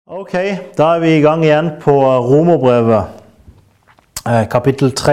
Ok, da vi I gang igjen på Romerbrevet, kapittel 3.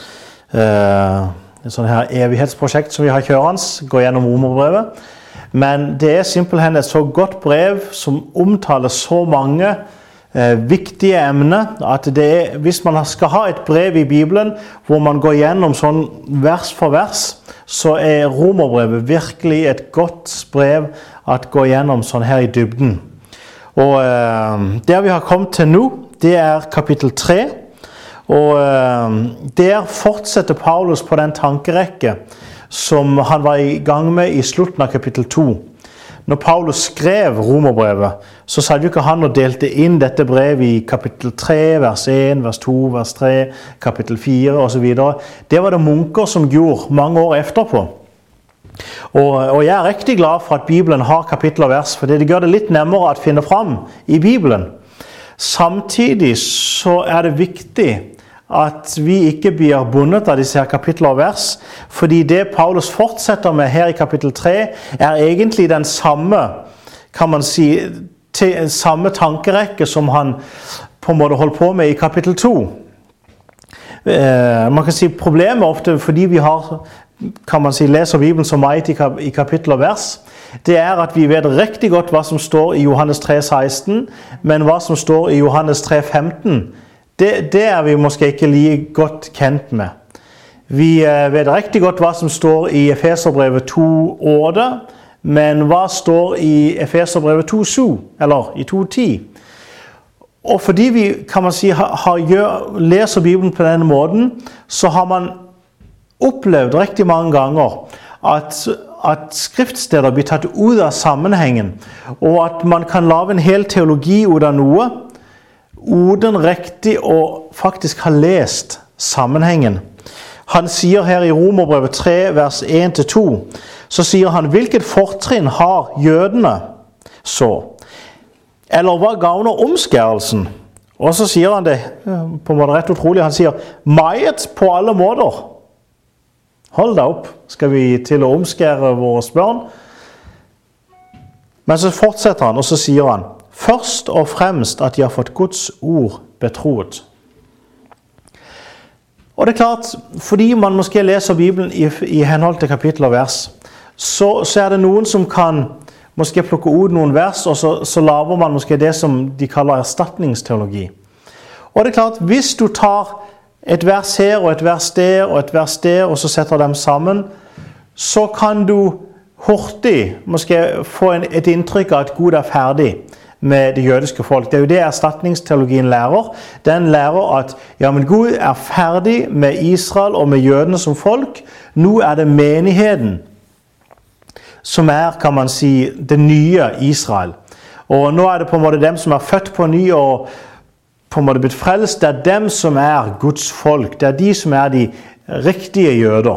Et sånt her evighetsprosjekt som vi har kjørende, går gjennom Romerbrevet. Men det simpelthen et så godt brev som omtaler så mange viktige emner, at hvis man skal ha et brev I Bibelen, hvor man går gjennom sånn vers for vers, så Romerbrevet virkelig et godt brev at gå gjennom sånn her I dybden. Og der vi har kommet til nå, det kapittel 3, og der fortsetter Paulus på den tankerekke som han var I gang med I slutten av kapittel 2. Når Paulus skrev Romerbrevet, så satt jo ikke han og delte inn dette brevet I kapittel 3, vers 1, vers 2, vers 3, kapittel 4 og så videre. Det var det munker som gjorde mange år efterpå. Og jeg riktig glad for at Bibelen har kapitler og vers, for det gjør det litt nemmere å finne fram I Bibelen. Samtidig så det viktig at vi ikke blir bundet av disse her kapitler og vers, fordi det Paulus fortsetter med her I kapittel 3 egentlig den samme, kan man si, samme tankerekke som han på en måte holdt på med I kapittel 2. Man kan si problemet ofte fordi vi har, kan man si, leser Bibelen så meget I kapittel og vers, det at vi vet riktig godt hva som står I Johannes 3,16, men hva som står I Johannes 3,15, det vi måske ikke like godt kjent med. Vi vet riktig godt hva som står I Efeserbrevet 2,8, men hva står I Efeserbrevet 2,7, eller I 2,10. Og fordi vi, kan man si, leser Bibelen på denne måten, så har man opplevd riktig mange ganger at skriftsteder blir tatt ut av sammenhengen, og at man kan lage en hel teologi ut av noe, uten riktig å faktisk ha lest sammenhengen. Han sier her I Romerbrevet 3, vers 1-2, så sier han, hvilket fortrinn har jødene så? Eller hva gagner omskærelsen? Og så sier han det, på en måte rett utrolig, han sier, meget på alle måter. Hold deg opp, skal vi til å omskære våre barn? Men så fortsetter han, og så sier han, først og fremst at de har fått Guds ord betroet. Og det klart, fordi man måske leser Bibelen I henhold til kapittel og vers, så det noen som kan måske plukke ut noen vers, og så laver man måske det som de kaller erstatningsteologi. Og det klart, hvis du tar et vers her og et vers der og et vers der, og så setter dem sammen, så kan du hurtig måske få et inntrykk av at Gud ferdig med det jødiske folk. Det jo det erstatningsteologien lærer. Den lærer at ja, men Gud ferdig med Israel og med jødene som folk. Nå det menigheten som kan man si, det nye Israel. Og nå det på en måte dem som født på ny og på en måte blitt frelst, det dem som Guds folk. Det de som de riktige jøder.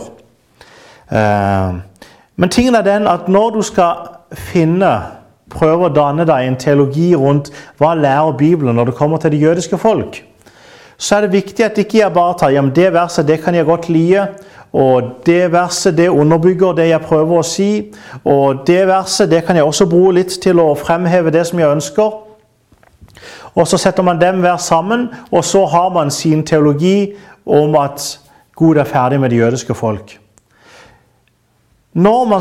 Men tingen den at når du skal prøve å danne deg en teologi rundt hva lærer Bibelen når det kommer til det jødiske folk, så det viktig at ikke jeg bare tar, ja, men det verset det kan jeg godt lide, og det verset det underbygger det jeg prøver å si, og det verset det kan jeg også bruke litt til å fremheve det som jeg ønsker. Og så setter man dem hver sammen, og så har man sin teologi om at Gud ferdig med det jødiske folk. Når man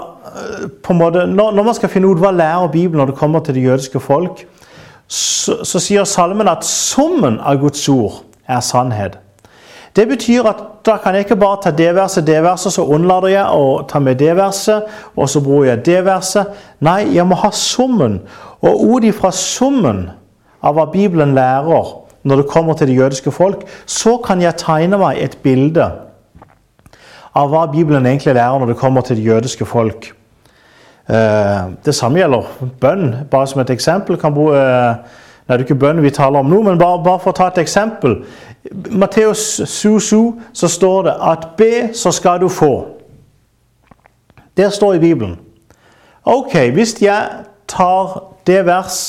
skal finne ut hva lærer Bibelen når det kommer til det jødiske folk, så sier salmen at summen av Guds ord sannhet. Det betyr at da kan jeg ikke bare ta det verset, så unnlader jeg å ta med det verset, og så bruker jeg det verset. Nei, jeg må ha summen, og ut ifra summen av hva Bibelen lærer når det kommer til det jødiske folk, så kan jeg tegne meg et bilde av hva Bibelen egentlig lærer når det kommer til det jødiske folk. Det samme gjelder bønn, bare som et eksempel. Det ikke bønn vi taler om nå, men bare for å ta et eksempel. Matteus 7,7 så står det at be så skal du få. Det står I Bibelen. Ok, hvis jeg tar det vers,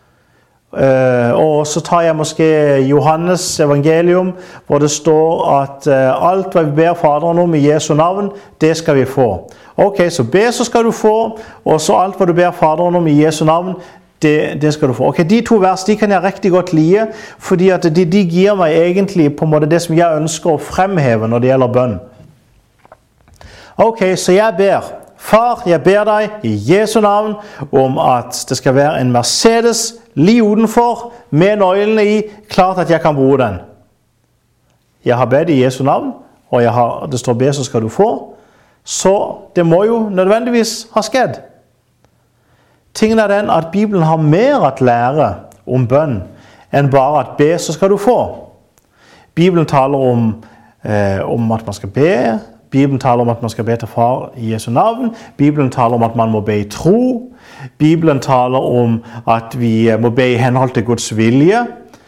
og så tar jeg måske Johannes evangelium, hvor det står at alt hva vi ber Faderen om I Jesu navn, det skal vi få. Ok, så be så skal du få, og så alt hva du ber Faderen om I Jesu navn, det skal du få. Ok, de 2 vers de kan jeg riktig godt lide, fordi at de gir meg egentlig på en måte det som jeg ønsker å fremheve når det gjelder bønn. Ok, så jeg ber. Far, jeg ber deg i Jesu navn om at det skal være en Mercedes lige utenfor, med nøglene i, klart at jeg kan bruke den. Jeg har bedt i Jesu navn, og det står be, så skal du få. Så det må jo nødvendigvis ha skjedd. Tingen er den at Bibelen har mer å lære om bønn enn bare at be, så skal du få. Bibelen taler om at man skal be. Bibelen taler om at man skal be til far i Jesu navn. Bibelen taler om at man må be i tro. Bibelen taler om at vi må be i henhold til Guds vilje.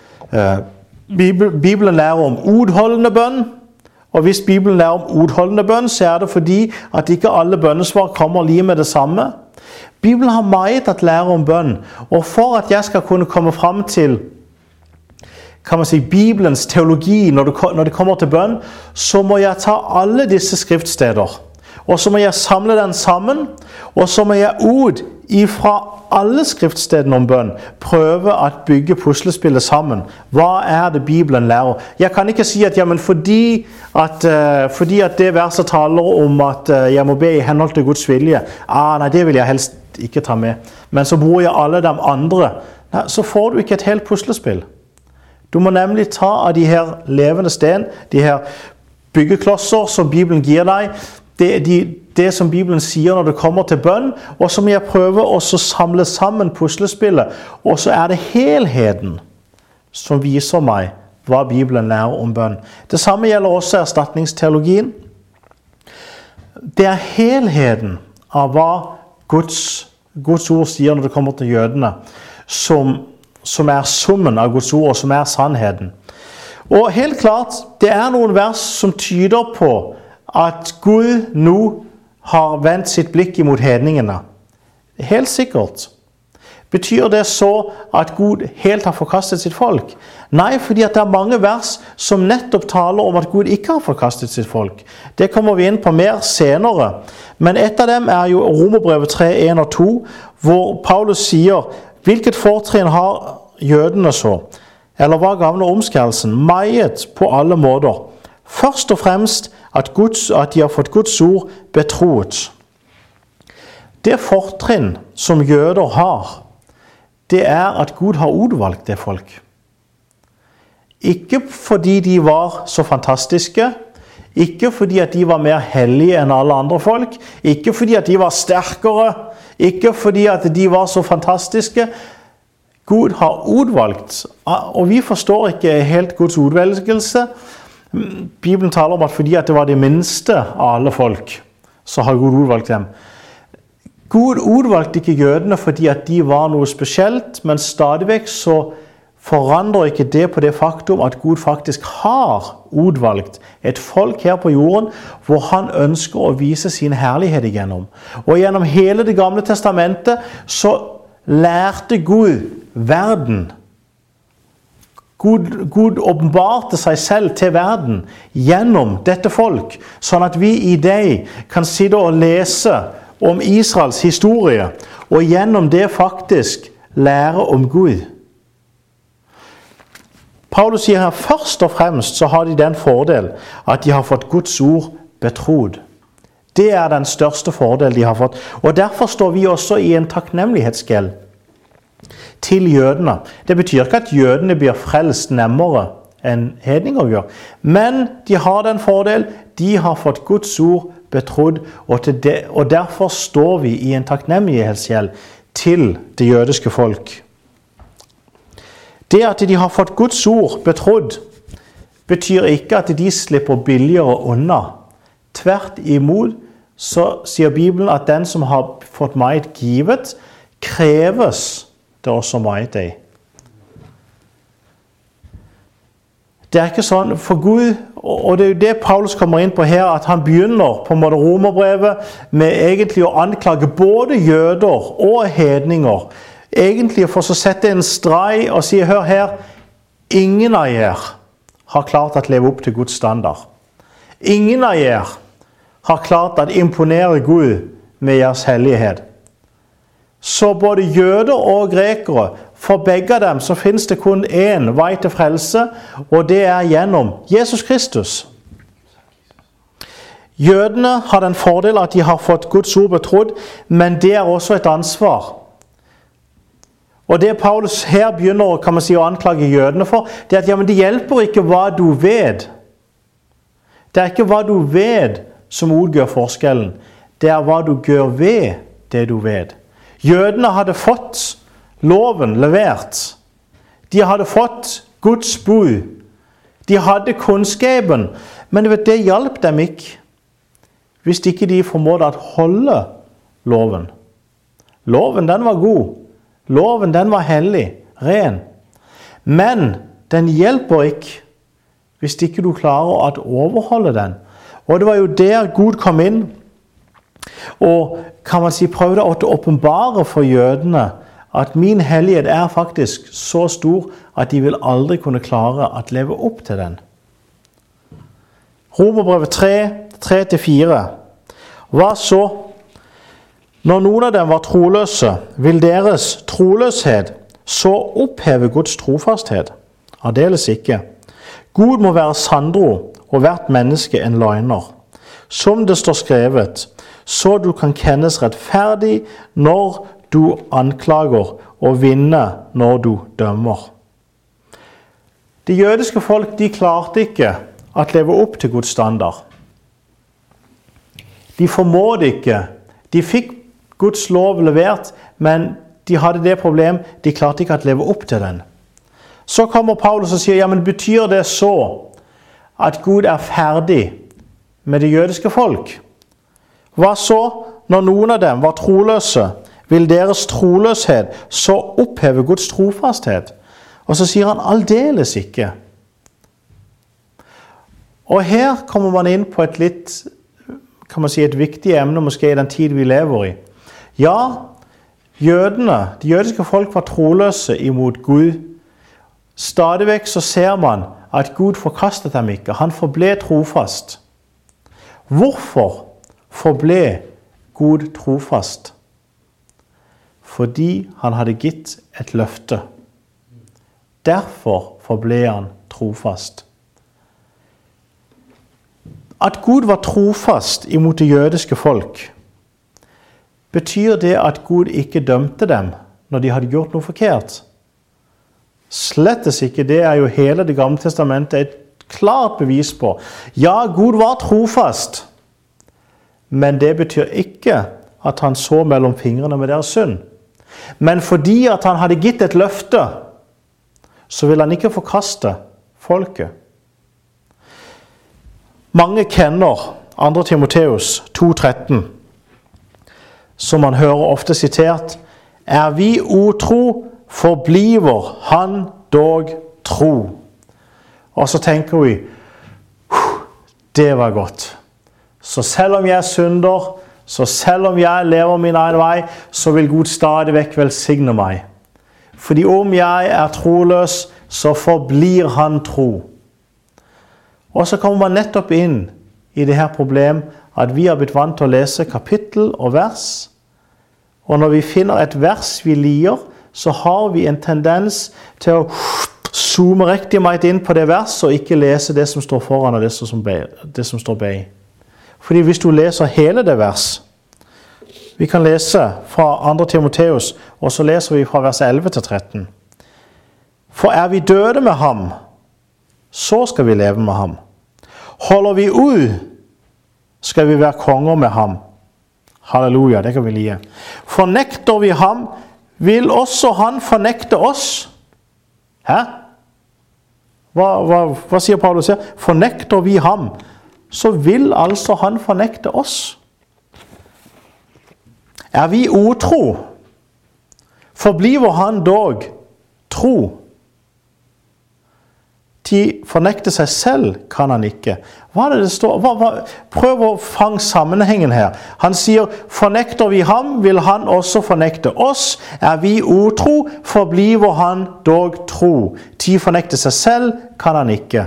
Bibelen lærer om utholdende bønn. Og hvis Bibelen lærer om utholdende bønn, så er det fordi at ikke alle bønnesvar kommer lige med det samme. Bibelen har meget at lære om bønn. Og for at jeg skal kunne komme frem til, kan man si, Bibelens teologi når det kommer til bønn, så må jeg ta alle disse skriftsteder. Og så må jeg samle den sammen, og så må jeg ut ifra alle skriftstedene om bønn prøve å bygge puslespillet sammen. Hva er det Bibelen lærer? Jeg kan ikke si at ja, men fordi at det verset taler om at jeg må be i henhold til Guds vilje, nei, det vil jeg helst ikke ta med. Men så bruker jeg alle de andre. Nei, så får du ikke et helt puslespill. Du må nemlig ta av de her levende sten, de her byggeklosser som Bibelen gir deg, det som Bibelen sier når det kommer til bønn, og så må jeg prøve å samle sammen puslespillet, og så er det helheten som viser meg hva Bibelen lærer om bønn. Det samme gjelder også erstatningsteologien. Det er helheten av hva Guds ord sier når det kommer til jødene, som er summen av Guds ord, og som er sannheten. Og helt klart, det er noen vers som tyder på at Gud nå har vendt sitt blikk imot hedningene. Helt sikkert. Betyr det så at Gud helt har forkastet sitt folk? Nei, fordi at det er mange vers som nettopp taler om at Gud ikke har forkastet sitt folk. Det kommer vi inn på mer senere. Men et av dem er jo Romerbrevet 3, 1 og 2, hvor Paulus sier: hvilket fortrinn har jødene så? Eller hva gagner omskjærelsen? Meget på alle måter. Først og fremst at de har fått Guds ord betroet. Det fortrinn som jøder har, det er at Gud har utvalgt det folk. Ikke fordi de var så fantastiske, ikke fordi at de var mer hellige enn alle andre folk, ikke fordi at de var sterkere, ikke fordi at de var så fantastiske. Gud har utvalgt, og vi forstår ikke helt Guds utvelgelse. Bibelen taler om at fordi at det var de minste av alle folk, så har Gud utvalgt dem. Gud utvalgte ikke jødene fordi at de var noe spesielt, men stadigvæk så forandrer ikke det på det faktum at Gud faktisk har utvalgt et folk her på jorden hvor han ønsker å vise sin herlighet igjennom. Og gjennom hele det gamle testamentet så lærte Gud verden. Gud åpenbarte seg selv til verden gjennom dette folk, sånn at vi i dag kan sitte og lese om Israels historie, og gjennom det faktisk lære om Gud. Paulus sier her, først og fremst så har de den fordel at de har fått Guds ord betrodd. Det er den største fordel de har fått, og derfor står vi også i en takknemlighetsgjeld til jødene. Det betyr ikke at jødene blir frelst nemmere enn hedninger gjør, men de har den fordel, de har fått Guds ord betrodd, og derfor står vi i en takknemlighetsgjeld til det jødiske folk. Det at de har fått Guds ord betrodd, betyr ikke at de slipper billigere unna. Tvert imot så sier Bibelen at den som har fått meget givet, kreves det også meget deg. Det er ikke sånn for Gud, og det er jo det Paulus kommer inn på her, at han begynner på en måte Romerbrevet med egentlig å anklage både jøder og hedninger. Egentlig for å sette en streg og si, hør her, ingen av dere har klart å leve opp til Guds standard. Ingen av dere har klart å imponere Gud med deres hellighet. Så både jøder og grekere, for begge av dem så finnes det kun én vei til frelse, og det er gjennom Jesus Kristus. Jødene har den fordel at de har fått Guds ord betrodd, men det er også et ansvar. Og det Paulus her begynner kan man si, å anklage jødene for, det er at ja, men det hjelper ikke hva du vet. Det er ikke hva du vet som utgjør forskjellen. Det er hva du gjør ved det du vet. Jødene hadde fått loven levert. De hadde fått Guds bud. De hadde kunnskapen, men det hjalp dem ikke hvis ikke de formådde å holde loven. Loven, den var god. Loven, den var hellig, ren. Men den hjelper ikke hvis ikke du klarer å overholde den. Og det var jo der Gud kom inn og kan man si prøvde å åpenbare for jødene at min hellighet er faktisk så stor at de vil aldri kunne klare å leve opp til den. Romerbrevet 3-4. Hva så? Når noen av dem var troløse, vil deres troløshet så oppheve Guds trofasthet? Aldeles ikke. Gud må være sandro og hvert menneske en løgner. Som det står skrevet, så du kan kennes rettferdig når du anklager og vinner når du dømmer. De jødiske folk, de klarte ikke å leve opp til Guds standard. De formådde ikke. De fikk Guds lov levert, men de hadde det problem, de klarte ikke å leve opp til den. Så kommer Paulus og sier, ja, men betyr det så at Gud er ferdig med det jødiske folk? Hva så når noen av dem var troløse? Vil deres troløshet så oppheve Guds trofasthet? Og så sier han aldeles ikke. Og her kommer man inn på et litt, kan man si, et viktig emne, måske i den tid vi lever i. Ja, jødene, de jødiske folk var troløse imot Gud. Stadigvæk så ser man at Gud forkastet dem ikke. Han forble trofast. Hvorfor forble Gud trofast? Fordi han hadde gitt et løfte. Derfor forble han trofast. At Gud var trofast imot det jødiske folk, betyr det at Gud ikke dømte dem når de hadde gjort noe forkert? Slettes ikke, det er jo hele det gamle testamentet et klart bevis på. Ja, Gud var trofast, men det betyr ikke at han så mellom fingrene med deres synd. Men fordi at han hadde gitt et løfte, så vil han ikke forkaste folket. Mange kjenner 2. Timoteus 2,13, som man hører ofte sitert, er vi utro, forbliver han dog tro. Og så tenker vi, det var godt. Så selv om jeg synder, så selv om jeg lever min egen vei, så vil Gud stadig vekk velsigne meg. Fordi om jeg er troløs, så forblir han tro. Og så kommer man nettopp inn i det her problem at vi har blitt vant til å lese kapittel og vers. Og når vi finner et vers vi liker, så har vi en tendens til å zoome riktig mye inn på det verset og ikke lese det som står foran og det som står bak. Fordi hvis du leser hele det vers, vi kan lese fra 2. Timoteus, og så leser vi fra vers 11-13. For er vi døde med ham, så skal vi leve med ham. Holder vi ud, skal vi være konger med ham. Halleluja, det kan vi lide. Fornekter vi ham, vil også han fornekte oss. Hæ? Hva sier Paulus her? Fornekter vi ham, så vil altså han fornekte oss. Er vi utro, forbliver han dog tro. De fornekte seg selv, kan han ikke. Hva er det står? Prøv å fange sammenhengen her. Han sier, fornekter vi ham, vil han også fornekte oss. Er vi utro, forbliver han dog tro. De fornekte seg selv, kan han ikke.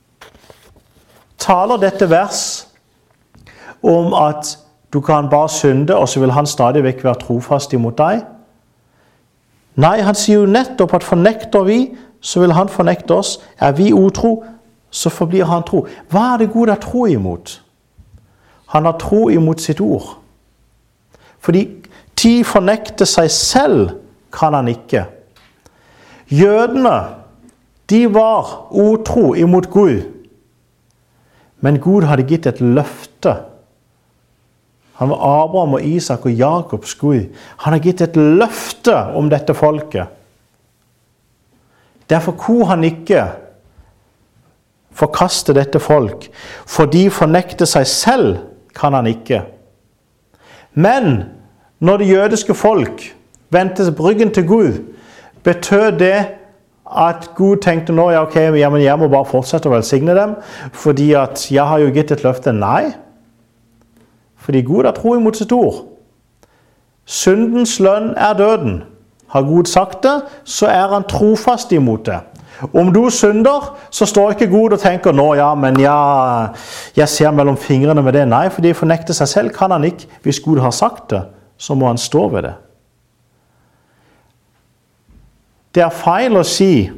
Taler dette vers om at du kan bare synde, og så vil han stadig vekk være trofast imot deg? Nei, han sier jo nettopp at fornekter vi, så vil han fornekte oss. Er vi utro, så forblir han tro. Hva er det Gud har tro imot? Han har tro imot sitt ord. Fordi de fornekter seg selv, kan han ikke. Jødene, de var utro imot Gud. Men Gud hadde gitt et løfte. Han var Abraham og Isak og Jakobs Gud. Han har gitt et løfte om dette folket. Derfor kunne han ikke forkaste dette folk. For de fornekter seg selv, kan han ikke. Men når det jødiske folk vendte ryggen til Gud, betød det at Gud tenkte nå, ja, ok, men jeg må bare fortsette å velsigne dem, fordi at jeg har jo gitt et løfte. Nei, fordi Gud har tro imot sitt ord. Syndens lønn er døden. Har Gud sagt det, så er han trofast imot det. Om du synder, så står ikke Gud og tenker, nå ja, men jeg ser mellom fingrene med det. Nei, fordi fornekte seg selv kan han ikke. Hvis Gud har sagt det, så må han stå ved det. Det er feil å si,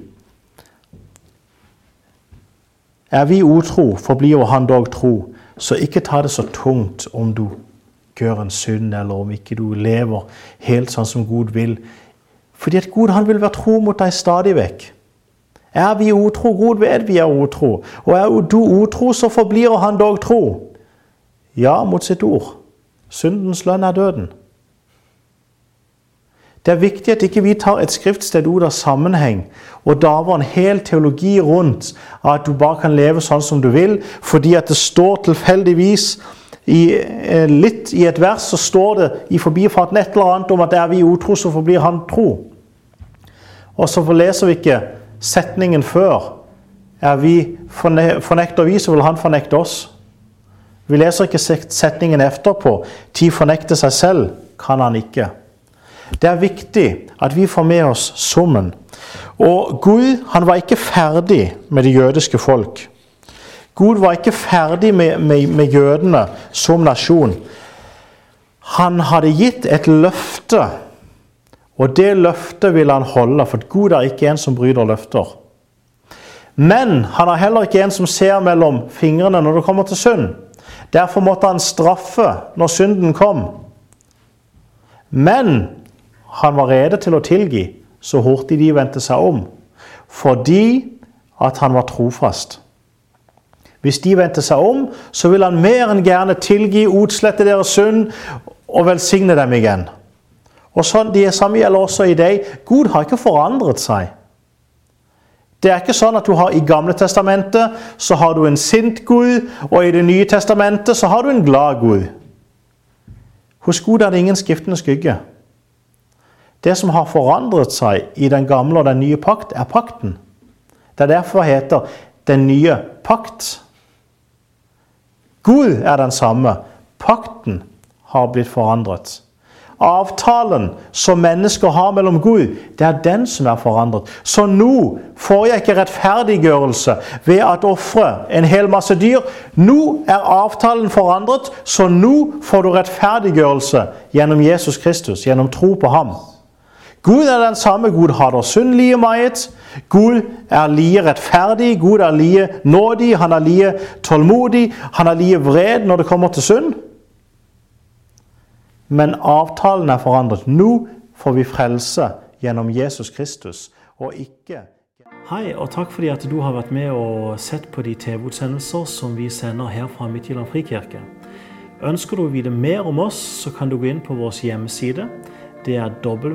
er vi utro, forblir han dog tro. Så ikke ta det så tungt om du gjør en synd, eller om ikke du lever helt sånn som Gud vil. Fordi at Gud, han vil være tro mot deg stadig vekk. Er vi utro? Gud vet vi er utro. Og er du utro, så forblir han dog tro. Ja, mot sitt ord. Syndens lønn er døden. Det er viktig at ikke vi tar et skriftsted ut av sammenheng, og da var en hel teologi rundt at du bare kan leve sånn som du vil, fordi at det står tilfeldigvis litt i et vers, så står det i forbifarten et eller annet om at er vi utro, så forblir han tro. Og så leser vi ikke setningen før. Er vi fornekter vi, så vil han fornekte oss. Vi leser ikke setningen efterpå. De fornekter seg selv, kan han ikke. Det er viktig at vi får med oss summen. Og Gud, han var ikke ferdig med det jødiske folk. Gud var ikke ferdig med jødene som nasjon. Han hadde gitt et løfte, og det løftet vil han holde, for Gud er ikke en som bryter løfter. Men han er heller ikke en som ser mellom fingrene når det kommer til synd. Derfor måtte han straffe når synden kom. Men han var rede til å tilgi så hurtig de vendte seg om, fordi at han var trofast. Hvis de vendte seg om, så vil han mer enn gjerne tilgi, utslette deres synd og velsigne dem igjen. Og sånn, det samme gjelder også i deg. Gud har ikke forandret seg. Det er ikke sånn at du har i Gamle Testamentet så har du en sint Gud, og i det Nye Testamentet så har du en glad Gud. Hos Gud er det ingen skiftende skygge. Det som har forandret seg i den gamle og den nye pakt, er pakten. Det er derfor det heter den nye pakt. Gud er den samme. Pakten har blitt forandret. Avtalen som mennesker har mellom Gud, det er den som er forandret. Så nå får jeg ikke rettferdiggjørelse ved at offre en hel masse dyr. Nå er avtalen forandret, så nå får du rettferdiggjørelse gjennom Jesus Kristus, gjennom tro på ham. Gud er den samme. Gud har det synd like meget. Gud er like rettferdig. Gud er like nådig. Han er like tålmodig. Han er like vred når det kommer til synd. Men avtalen er forandret. Nå får vi frelse gjennom Jesus Kristus, og ikke... Hei, og takk fordi at du har vært med og sett på de TV-utsendelser som vi sender her fra Midtjylland Frikirke. Ønsker du å vite mer om oss, så kan du gå inn på vår hjemmeside. Det er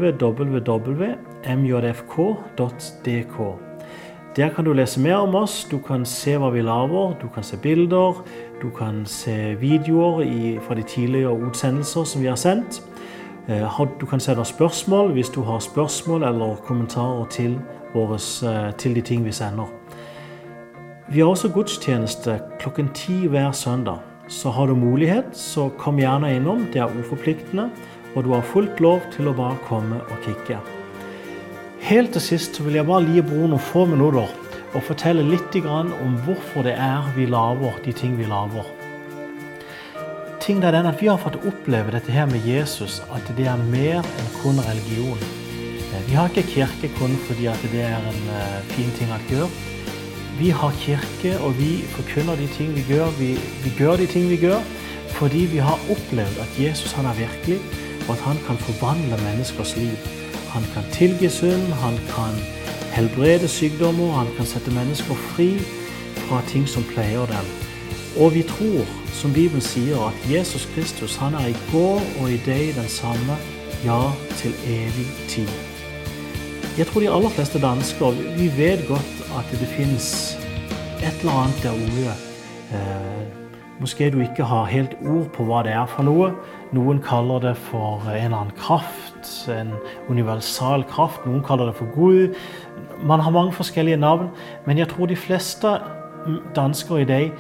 www.mjfk.dk. Der kan du lese mer om oss, du kan se hva vi laver, du kan se bilder, du kan se videoer fra de tidligere utsendelser som vi har sendt. Du kan sende spørsmål hvis du har spørsmål eller kommentarer til de ting vi sender. Vi har også gudstjeneste 10:00 hver søndag. Så har du mulighet, så kom gjerne innom, det er uforpliktende, og du har fullt lov til å bare komme og kikke. Helt til sist så vil jeg bare gi Bror noen få minutter og fortelle litt om hvorfor det er vi laver de ting vi laver. Tingen er den at vi har fått oppleve dette her med Jesus, at det er mer enn kun religion. Vi har ikke kirke kun fordi at det er en fin ting å gjøre. Vi har kirke, og vi forkynner de ting vi gjør. Vi gjør de ting vi gjør fordi vi har opplevd at Jesus han er virkelig, og at han kan forvandle menneskers liv. Han kan tilgi synd, han kan helbrede sykdommer, han kan sette mennesker fri fra ting som pleier dem. Og vi tror, som Bibelen sier, at Jesus Kristus han er i går og i dag den samme, ja, til evig tid. Jeg tror de aller fleste dansker, vi vet godt at det finnes et eller annet der ute. Måske du ikke har helt ord på hva det er for noe. Noen kaller det for en eller annen kraft, en universal kraft. Noen kaller det for Gud. Man har mange forskjellige navn, men jeg tror de fleste dansker i dag,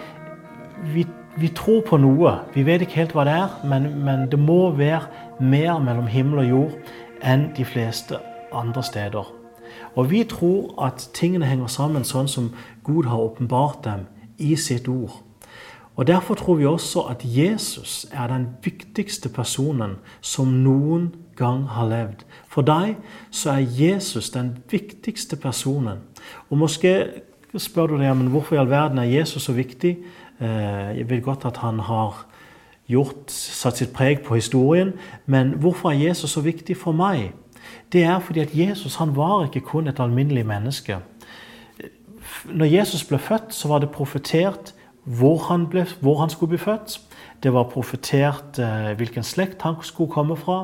vi tror på noe. Vi vet ikke helt hva det er, men det må være mer mellom himmel og jord enn de fleste andre steder. Og vi tror at tingene henger sammen sånn som Gud har åpenbart dem i sitt ord. Og derfor tror vi også at Jesus er den viktigste personen som noen gang har levd. For deg så er Jesus den viktigste personen. Og måske spør du deg, men hvorfor i all verden er Jesus så viktig? Jeg vet godt at han har satt sitt preg på historien, men hvorfor er Jesus så viktig for meg? Det er fordi at Jesus han var ikke kun et alminnelig menneske. Når Jesus ble født, så var det profetert hvor han skulle bli født. Det var profetert hvilken slekt han skulle komme fra.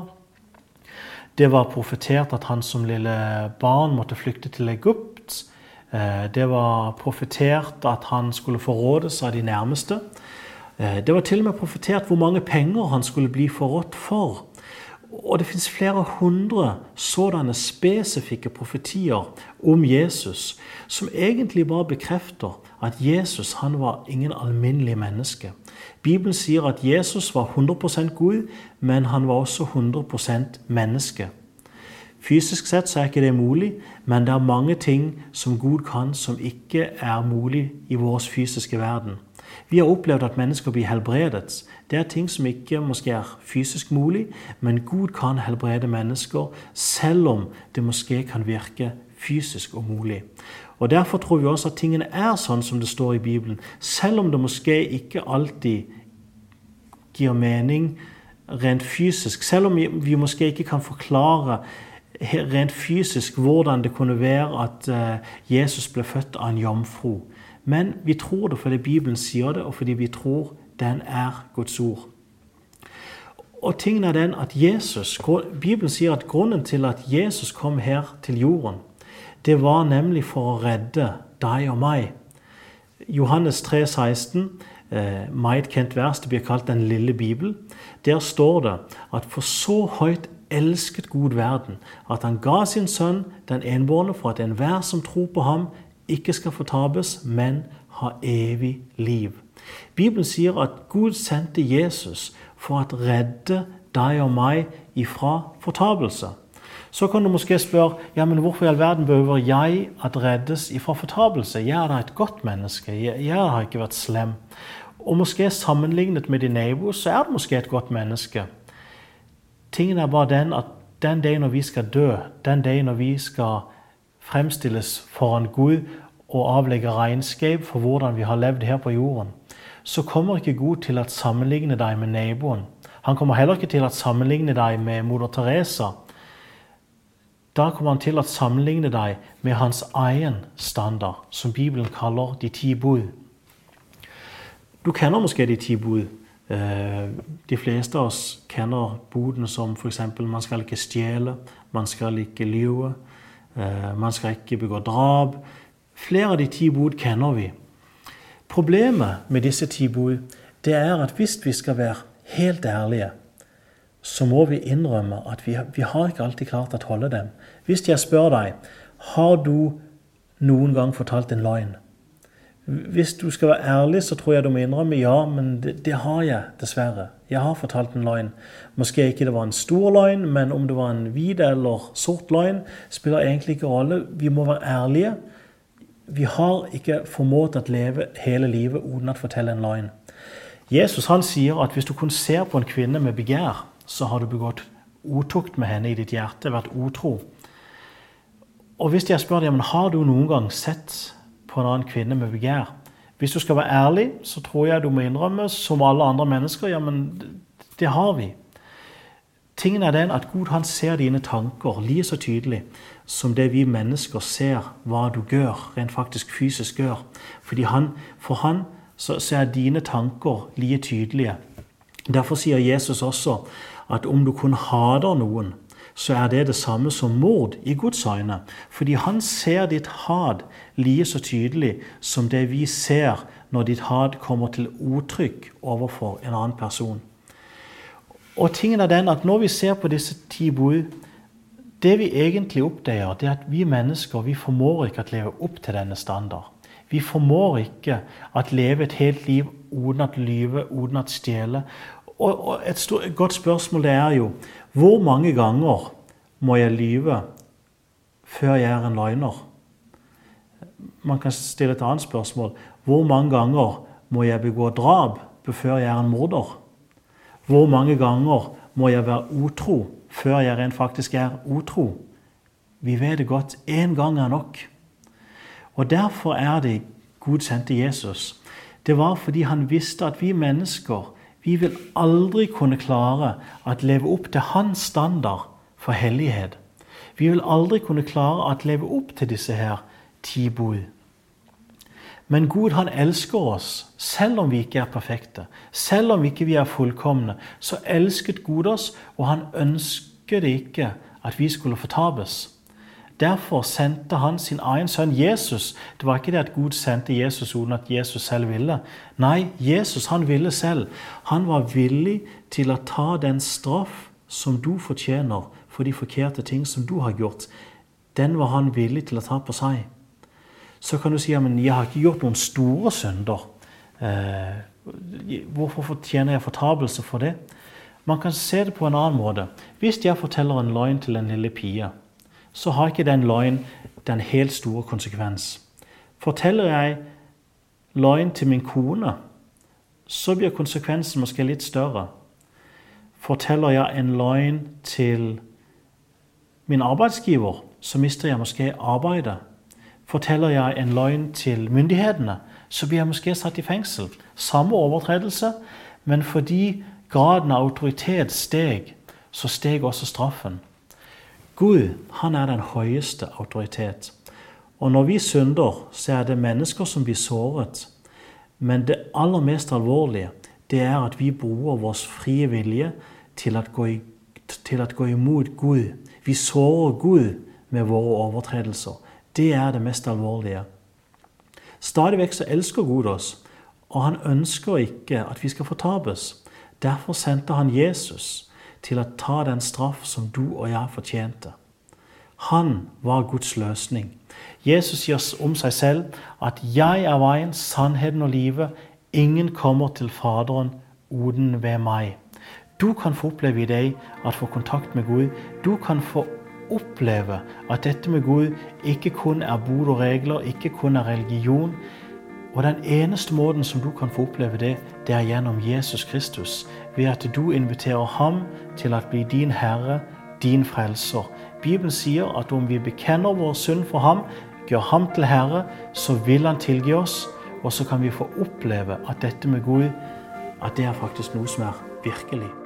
Det var profetert at han som lille barn måtte flykte til Egypt. Det var profetert at han skulle forrådes av de nærmeste. Det var til og med profetert hvor mange penger han skulle bli forrådt for. Og det finnes flere hundre sådanne spesifikke profetier om Jesus, som egentlig bare bekrefter at Jesus han var ingen alminnelig menneske. Bibelen sier at Jesus var 100% Gud, men han var også 100% menneske. Fysisk sett så er ikke det mulig, men det er mange ting som Gud kan som ikke er mulig i vår fysiske verden. Vi har opplevd at mennesker blir helbredet. Det er ting som ikke måske er fysisk mulig, men Gud kan helbrede mennesker, selv om det måske kan virke fysisk umulig. Og derfor tror vi også at tingene er sånn som det står i Bibelen, selv om det måske ikke alltid gir mening rent fysisk, selv om vi måske ikke kan forklare rent fysisk hvordan det kunne være at Jesus ble født av en jomfru. Men vi tror det fordi Bibelen sier det, og fordi vi tror den er Guds ord. Og tingen er den at Bibelen sier at grunnen til at Jesus kom her til jorden, det var nemlig for å redde deg og meg. Johannes 3,16, meget kjent vers, det blir kalt den lille Bibel. Der står det at for så høyt elsket Gud verden, at han ga sin sønn, den enbårne, for at enhver som tror på ham, ikke skal fortabes, men ha evig liv. Bibelen sier at Gud sendte Jesus for å redde deg og meg ifra fortabelse. Så kan du måske spørre, ja, men hvorfor i all verden behøver jeg at reddes ifra fortabelse? Jeg er da et godt menneske, jeg har ikke vært slem. Og måske sammenlignet med din nabo, så er du måske et godt menneske. Tingen er bare den at den dag når vi skal dø, den dag når vi skal fremstilles foran Gud og avlegge regnskap for hvordan vi har levd her på jorden, så kommer ikke Gud til å sammenligne deg med naboen. Han kommer heller ikke til å sammenligne deg med moder Teresa. Da kommer han til å sammenligne deg med hans egen standard, som Bibelen kaller de 10 bud. Du kjenner måske de 10 bud. De fleste av oss kjenner budene som for eksempel man skal ikke stjele, man skal ikke lyve, man skal ikke begå drap. Flere av de 10 bud kjenner vi. Problemet med disse 10 bud, det er at hvis vi skal være helt ærlige, så må vi innrømme at vi har ikke alltid klart å holde dem. Hvis jeg spør deg, har du noen gang fortalt en løgn? Hvis du skal være ærlig, så tror jeg du må innrømme, ja, men det har jeg dessverre. Jeg har fortalt en løgn. Måske ikke det var en stor løgn, men om det var en hvit eller sort løgn, spiller egentlig ikke rolle. Vi må være ærlige. Vi har ikke formået å leve hele livet uten å fortelle en løgn. Jesus han sier at hvis du kun ser på en kvinne med begjær, så har du begått utukt med henne i ditt hjerte, vært utro. Og hvis jeg spør deg, men har du noen gang sett på en annen kvinne med begjær? Hvis du skal være ærlig, så tror jeg du må innrømme, som alle andre mennesker, ja, men det har vi. Tingen er den at Gud, han ser dine tanker lige så tydelig som det vi mennesker ser hva du gjør, rent faktisk fysisk gjør. For han så er dine tanker lige tydelige. Derfor sier Jesus også at om du kun hater noen, så er det samme som mord i Guds øyne. Fordi han ser ditt hat lige så tydelig som det vi ser når ditt hat kommer til uttrykk overfor en annen person. Og tingen er den at når vi ser på disse 10 bud, det vi egentlig oppdager, det er at vi mennesker, vi formår ikke å leve opp til denne standard. Vi formår ikke å leve et helt liv uten å lyve, uten å stjele. Og et godt spørsmål det er jo, hvor mange ganger må jeg lyve før jeg er en løgner? Man kan stille et annet spørsmål. Hvor mange ganger må jeg begå drap før jeg er en morder? Hvor mange ganger må jeg være utro før jeg rent faktisk er utro? Vi vet det godt, en gang er nok. Og derfor er det Gud sendte Jesus. Det var fordi han visste at vi mennesker, vi vil aldri kunne klare å leve opp til hans standard for hellighet. Vi vil aldri kunne klare å leve opp til disse her 10 bud. Men Gud, han elsker oss, selv om vi ikke er perfekte, selv om ikke vi er fullkomne, så elsket Gud oss, og han ønsket ikke at vi skulle fortabes. Derfor sendte han sin egen sønn Jesus. Det var ikke det at Gud sendte Jesus uten at Jesus selv ville. Nei, Jesus han ville selv. Han var villig til å ta den straff som du fortjener for de forkerte ting som du har gjort. Den var han villig til å ta på seg. Så kan du si, men jeg har ikke gjort noen store synder. Hvorfor fortjener jeg fortabelse for det? Man kan se det på en annen måte. Hvis jeg forteller en løgn til en lille pige, så har ikke den løgn den helt store konsekvens. Forteller jeg løgn til min kone, så blir konsekvensen måske litt større. Forteller jeg en løgn til min arbeidsgiver, så mister jeg måske arbeidet. Forteller jeg en løgn til myndighetene, så blir jeg måske satt i fengsel. Samme overtredelse, men fordi graden av autoritet steg, så steg også straffen. Gud, han er den høyeste autoritet. Og når vi synder, så er det mennesker som blir såret. Men det aller mest alvorlige, det er at vi bruker vår frie vilje til å gå imot Gud. Vi sårer Gud med våre overtredelser. Det er det mest alvorlige. Stadigvæk så elsker Gud oss, og han ønsker ikke at vi skal fortabes. Derfor sendte han Jesus til å ta den straff som du og jeg fortjente. Han var Guds løsning. Jesus sier om seg selv at jeg er veien, sannheten og livet. Ingen kommer til Faderen uten ved meg. Du kan få oppleve i deg at få kontakt med Gud. Du kan få oppleve at dette med Gud ikke kun er bud og regler, ikke kun er religion. Og den eneste måten som du kan få oppleve det, det er gjennom Jesus Kristus. Ved at du inviterer ham til å bli din Herre, din frelser. Bibelen sier at om vi bekjenner vår synd for ham, gjør ham til Herre, så vil han tilgi oss, og så kan vi få oppleve at dette med Gud, at det er faktisk noe som er virkelig.